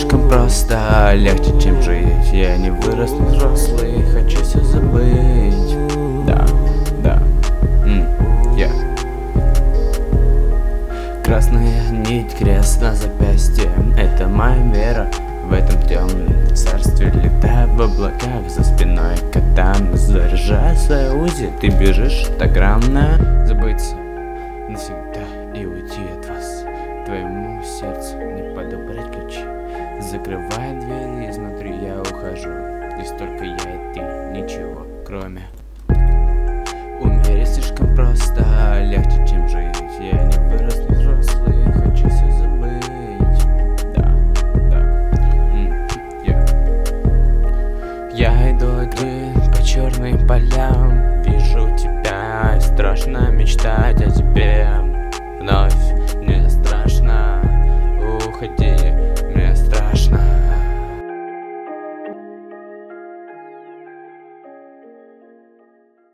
слишком просто, легче, чем жить. Я не вырос взрослый, хочу все забыть. Да, да, я. Красная нить, крест на запястье, это моя вера. В этом темном царстве летаю в облаках, за спиной котам. Заряжая свое УЗИ, ты бежишь так рано. Забыться навсегда и уйти от вас. Твоему сердцу не подобрать ключи. Закрывая двери изнутри, я ухожу. Здесь только я и ты, ничего кроме. Умереть слишком просто, легче, чем жить. Я не вырос взрослый, хочу все забыть. Да, я иду один по черным полям. Вижу тебя, страшно мечтать о тебе.